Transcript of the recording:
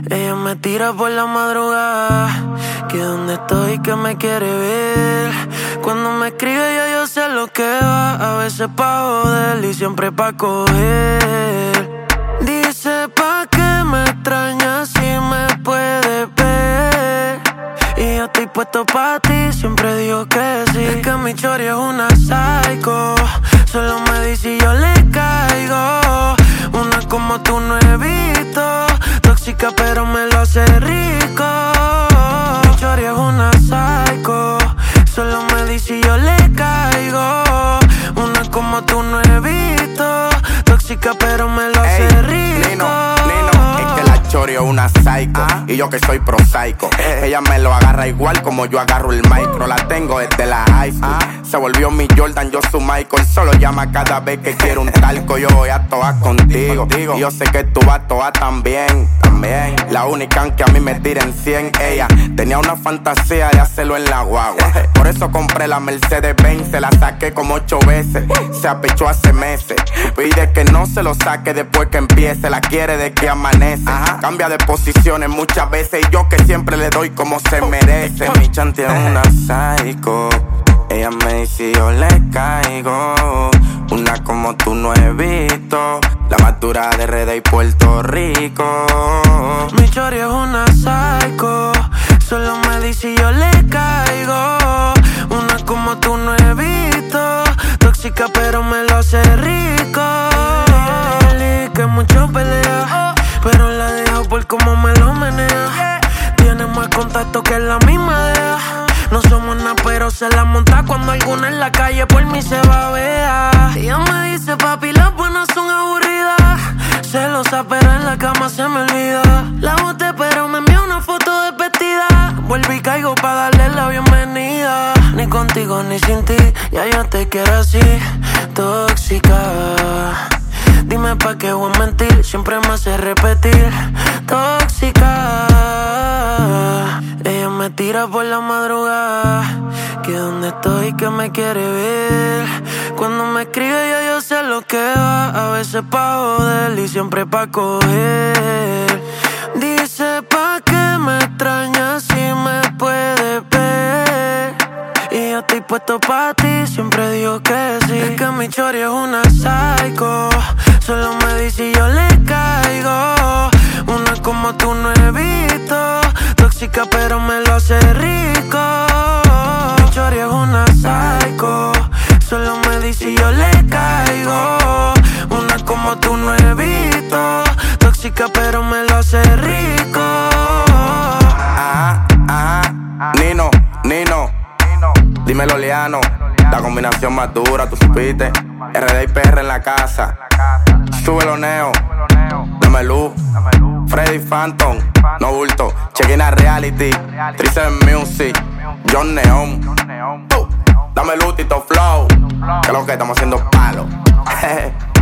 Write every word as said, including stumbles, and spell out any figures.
Ella me tira por la madrugada, que donde estoy que me quiere ver. Cuando me escribe ya yo sé lo que va, a veces pa' joder y siempre pa' coger. Dice pa' que me extrañas si me puedes ver, y yo estoy puesto pa' ti, siempre digo que sí. Es que mi chori es una psycho, solo me dice y yo le caigo. Una como tú no he visto, tóxica pero me lo hace rico. Mi chori es una psycho, solo me dice y yo le caigo. Una como tú no he visto, tóxica pero me lo hace Ey, rico. Nino, Nino, es que la chori es una psycho, ¿ah? Y yo que soy prosaico. Ella me lo agarra igual como yo agarro el micro. La tengo desde la high school, ¿ah? Se volvió mi Jordan, yo su Michael. Solo llama cada vez que quiero un talco. Yo voy a todas contigo, y yo sé que tú vas a todas también, también. La única que a mí me tira en cien. Ella tenía una fantasía de hacerlo en la guagua, por eso compré la Mercedes Benz. Se la saqué como ocho veces, se apechó hace meses. Pide que no se lo saque después que empiece. La quiere de que amanece, ajá. Cambia de posiciones muchas veces, y yo que siempre le doy como se merece. Mi chanti es una psycho, ella me dice y yo le caigo. Una como tú no he visto, la más dura de R D y Puerto Rico. Mi chori es una psycho, solo me dice y yo le caigo. Una como tú no he visto, tóxica pero me lo hace rico. Dile que mucho pelea, pero la dejo por cómo me lo menea. Tiene más contacto que la misma idea. No somos nada, pero se la monta cuando alguna en la calle por mí se va a ver. Ella me dice, papi, las buenas son aburridas. Celosa, pero en la cama se me olvida. La boté, pero me envió una foto de vestida. Vuelvo y caigo pa' darle la bienvenida. Ni contigo ni sin ti, ya yo te quiero así, tóxica. Dime pa' qué voy a mentir, siempre me hace repetir, tóxica. Ella me tira por la madrugada, que donde estoy que me quiere ver. Cuando me escribe ya yo sé lo que va, a veces pa' joder y siempre pa' coger. Dice pa' que me extrañas si me puedes ver, y yo estoy puesto pa' ti, siempre digo que sí. Es que mi chori es una psycho, solo me dice y yo le caigo. Una como tú no he visto, tóxica pero me lo hace rico. Mi chori es una psycho, solo me dice y yo le caigo. Una como tú no he visto, tóxica pero me lo hace rico. Ajá, ajá, Nino, Nino, dímelo Liano, la combinación más dura, tú supiste. R D y P R en la casa, súbelo Neo, dame luz, Freddy Phantom, no bulto, Check-in Reality, tres siete Music, John Neon, uh, dame luz, Tito Flow, que es lo que estamos haciendo palo.